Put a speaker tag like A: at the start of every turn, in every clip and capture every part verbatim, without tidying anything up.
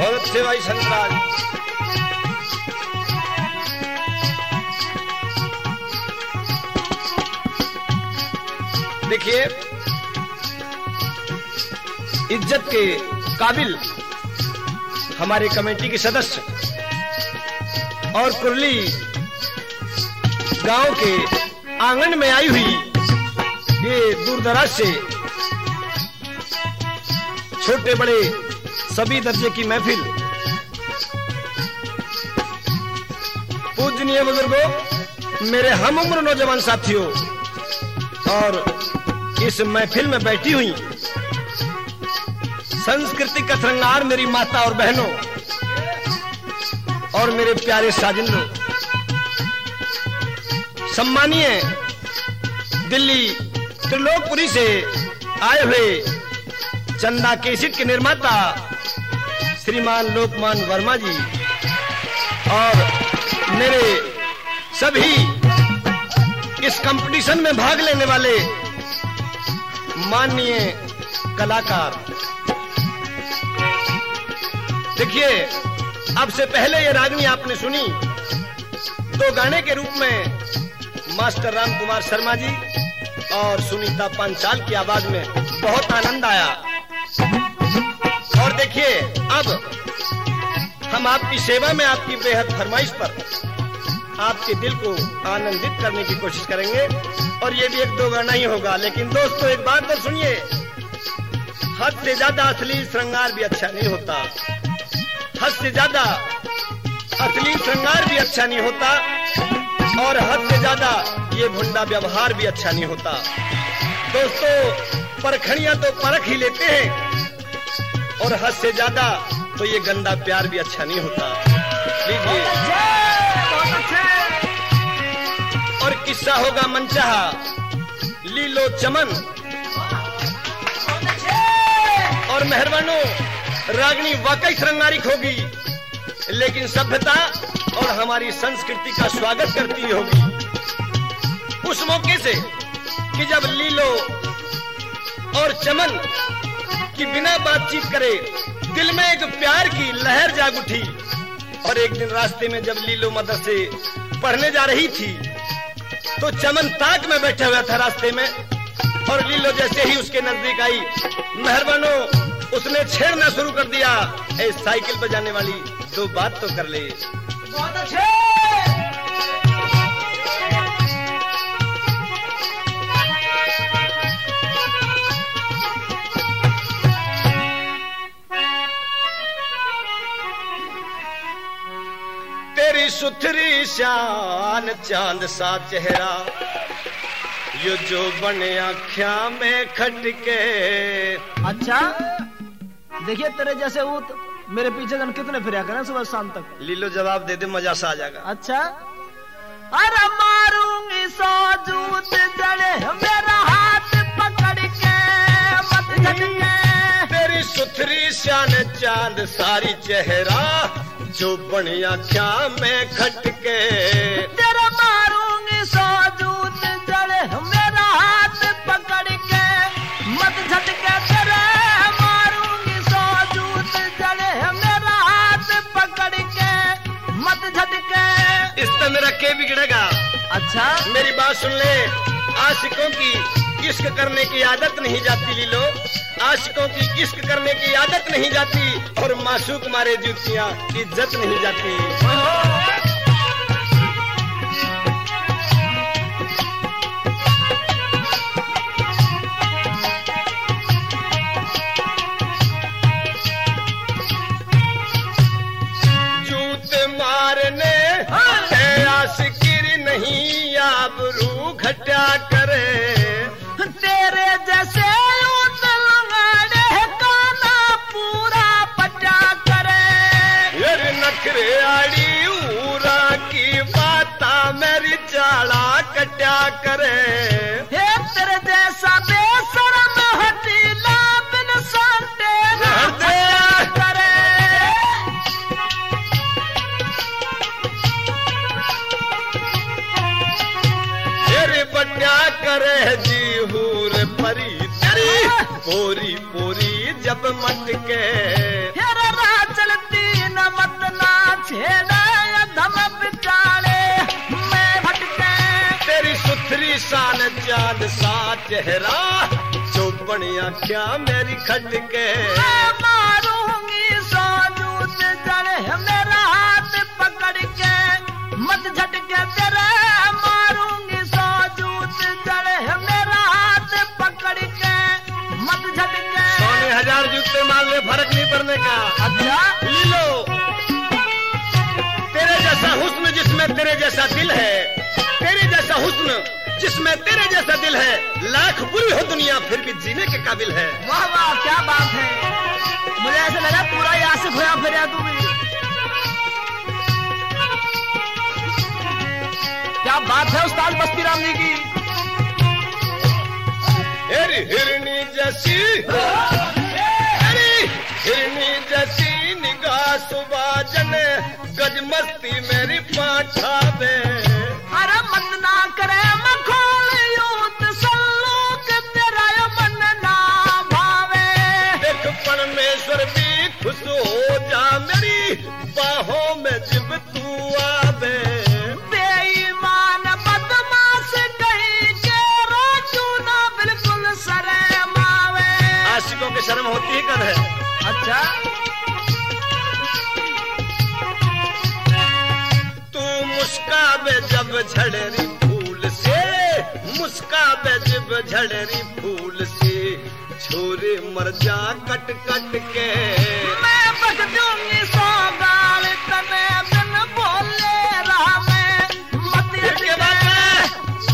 A: बहुत अच्छे भाई संतराज। देखिए इज्जत के काबिल हमारे कमेटी के सदस्य और कुरली गांव के आंगन में आई हुई ये दूर दराज से छोटे बड़े सभी दर्जे की महफिल, पूजनीय बुजुर्गों, मेरे हम उम्र नौजवान साथियों और इस महफिल में बैठी हुई संस्कृति का श्रृंगार मेरी माता और बहनों और मेरे प्यारे साजिंदों, सम्मानीय दिल्ली त्रिलोकपुरी से आए हुए चंदा केसिट के निर्माता श्रीमान लोकमान वर्मा जी और मेरे सभी इस कंपटीशन में भाग लेने वाले माननीय कलाकार। देखिए अब से पहले ये रागनी आपने सुनी दो गाने के रूप में मास्टर राम कुमार शर्मा जी और सुनीता पांचाल की आवाज में, बहुत आनंद आया। और देखिए अब हम आपकी सेवा में आपकी बेहद फरमाइश पर आपके दिल को आनंदित करने की कोशिश करेंगे और ये भी एक दो गाना ही होगा। लेकिन दोस्तों एक बात तो सुनिए, हद से ज्यादा असली श्रृंगार भी अच्छा नहीं होता, हद से ज्यादा असली श्रृंगार भी अच्छा नहीं होता और हद से ज्यादा ये भुंडा व्यवहार भी अच्छा नहीं होता। दोस्तों परखड़ियां तो परख ही लेते हैं और हद से ज्यादा तो ये गंदा प्यार भी अच्छा नहीं होता। लीजिए और किस्सा होगा मनचाहा, लीलो चमन और मेहरबानों रागनी वाकई श्रृंगारिक होगी, लेकिन सभ्यता और हमारी संस्कृति का स्वागत करती होगी। उस मौके से कि जब लीलो और चमन की बिना बातचीत करे दिल में एक प्यार की लहर जाग उठी और एक दिन रास्ते में जब लीलो मदरसे पढ़ने जा रही थी तो चमन ताक में बैठा हुआ था रास्ते में और लीलो जैसे ही उसके नजदीक आई, मेहरबानों उसने छेड़ना शुरू कर दिया, ए साइकिल बजाने वाली दो बात तो कर ले। बहुत अच्छे। तेरी सुथरी शान चांद सा चेहरा, यो जो बने आँखिया में खटके।
B: अच्छा देखिए तेरे जैसे ऊत मेरे पीछे जन कितने फिर करें सुबह शाम तक।
A: लीलो जवाब दे दे, मजा सा आ जाएगा।
B: अच्छा अरे मारूंगी सौ जूत जड़े मेरा हाथ पकड़ के मत झटके।
A: तेरी सुथरी शान चांद सारी चेहरा, जो बनिया क्या में खटके।
B: तेरा मारूंगी सौ जूत जड़े मेरा हाथ पकड़ के मत झटके। तेरे मारूंगी सौ जूत जड़े मेरा हाथ पकड़ के मत झटके।
A: इस तरह मेरा के बिगड़ेगा।
B: अच्छा
A: मेरी बात सुन ले, आशिकों की इश्क करने की आदत नहीं जाती लीलो, आशिकों की इश्क करने की आदत नहीं जाती और मासूक मारे जूतियां इज्जत नहीं जाती। जूते मारने आशिकी नहीं आबरू घटा करे।
B: तेरे जैसे
A: नखरे आड़ी ऊरा की बाता मेरी चाला कट्या करे।
B: हे तेरे जैसा बेशरम हटीला बिन सांटे ना करे।
A: तेरे बट्या करे जी हूर परी तेरी पोरी पोरी जब मट के।
B: राह चलती
A: चांद सा चेहरा चौपन आँखियां मेरी खट के
B: मैं मारूंगी सौ जूत जड़े मेरा हाथ पकड़ के मत झटके तेरे मारूंगी सौ जूत जड़े मेरा हाथ पकड़ के मत झटके
A: सोने हजार जूते मार ले फर्क नहीं पड़ने का।
B: अच्छा
A: ले लो तेरे जैसा हुस्न जिसमें तेरे जैसा दिल है, तेरे जैसा हुस्न जिसमें तेरे जैसा दिल है, लाख बुरी हो दुनिया फिर भी जीने के काबिल है।
B: वाह वाह क्या बात है, मुझे ऐसा लगा पूरा ही आशिक होया फिर तू भी। क्या बात है उस्ताद बस्ती राम जी की।
A: अरे हिरनी जैसी अरे हिरनी जैसी निगाह सुबाजन गज मस्ती मेरी पाठा बे।
B: अरे मत ना करे मखोल यूत सल्लूक तेरा यो मन ना भावे।
A: देख परमेश्वर भी खुश हो जा मेरी बाहों में जब तू आवे।
B: बेईमान बदमाश कहीं के रोजू ना बिल्कुल शर्मावे।
A: आशिकों की शर्म होती ही कब है।
B: अच्छा
A: तू मुस्काबे जब झड़री फूल से, मुस्काबे जब झड़री फूल से छोरे मर जा कट कट के।
B: मैं बच दूंगी सौ गाल तने बिन बोले रहा मैं मत
A: के बाद में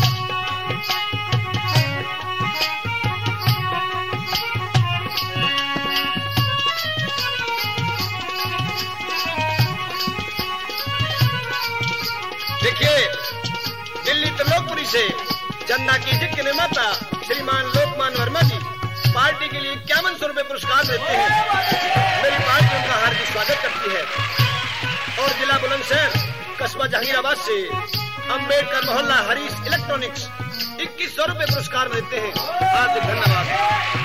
A: देखिए दिल्ली त्रिलोकपुरी से चन्ना की जिद के निर्माता श्रीमान लोकमान वर्मा जी पार्टी के लिए इक्यावन सौ रुपए पुरस्कार देते हैं। मेरी पार्टी उनका हार्दिक स्वागत करती है। और जिला बुलंदशहर कस्बा जहांगीराबाद से अम्बेडकर मोहल्ला हरीश इलेक्ट्रॉनिक्स इक्कीस सौ रुपए पुरस्कार देते हैं। हार्दिक धन्यवाद।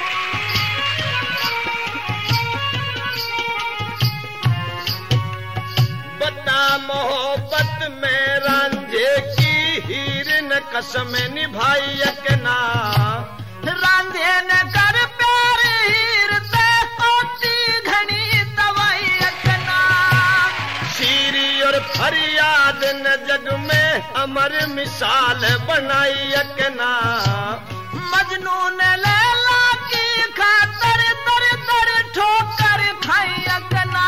A: बता मोहब्बत में रांझे की हीर न कसम निभाई यकना।
B: रांझे न कर प्यार हीर ते होती घनी दवाई यकना।
A: शीरी और फरियाद न जग में अमर मिसाल बनाई यकना।
B: मजनू ने लैला की खातर दर दर ठोकर खाई यकना।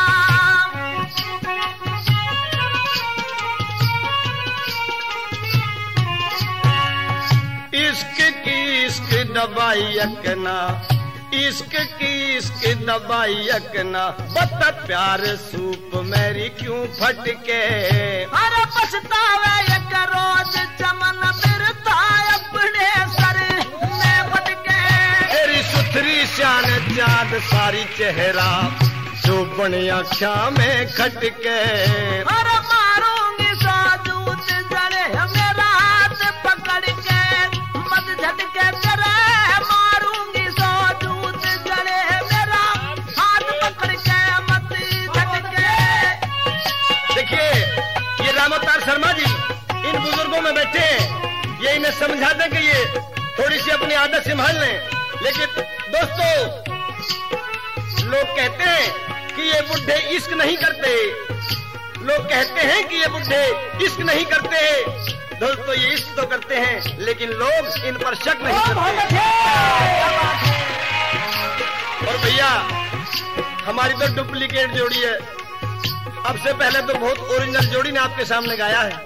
A: इश्क की इश्क दबाई यकना, इश्क की इश्क दबाई यकना। बता प्यार सूप मेरी क्यों फटके।
B: अरे पछतावे एक रोज चमन बिरता अपने सर में फटके।
A: तेरी सुथरी शान चाँद सारी चेहरा जो बनी आँखियां में खटके।
B: अरे मारूंगी सौ जूत जड़े मेरा हाथ पकड़ के मत झटके तेरे मारूंगी सौ जूत जड़े मेरा हाथ पकड़ के मत झटके।
A: देखिए ये रामोतार शर्मा जी इन बुजुर्गों में बैठे हैं, ये इन्हें समझा दें कि ये थोड़ी सी अपनी आदत संभाल लें। लेकिन दोस्तों लोग कहते हैं कि ये बुढ़े इश्क नहीं करते, लोग कहते हैं कि ये बुढ़े इश्क नहीं करते। दोस्तों ये इश्क तो करते हैं लेकिन लोग इन पर शक नहीं करते। और भैया हमारी तो डुप्लीकेट जोड़ी है, अब से पहले तो बहुत ओरिजिनल जोड़ी ने आपके सामने गाया है।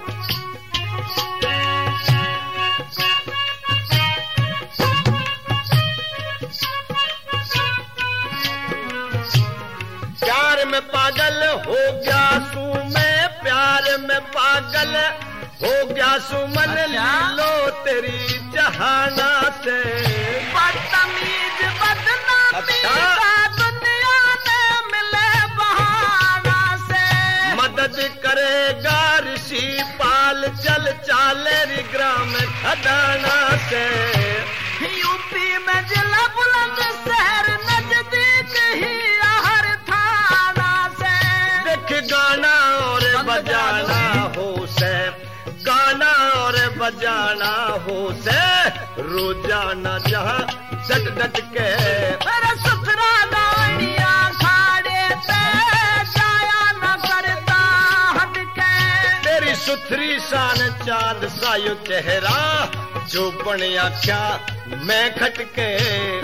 A: प्यार में पागल हो गया सू मैं, प्यार में पागल हो गया सुमन लो तेरी जहाना से।
B: बदतमीज बदनामी का दुनिया ने मिले बहाना से।
A: मदद करेगा ऋषि पाल चल चाले री ग्राम खदाना से।
B: यूपी में जिला बुलंदशहर नजदीक ही हर थाना से।
A: देख गाना और बजाना हो से, गाना और बजाना जाना हो से रोजाना जहाँ डट डट के
B: अरे सुथरा गाड़िया खाड़े पे जाया न करता हटके
A: तेरी सुथरी शान चांद सा यो चेहरा जो बनिया क्या मैं खटके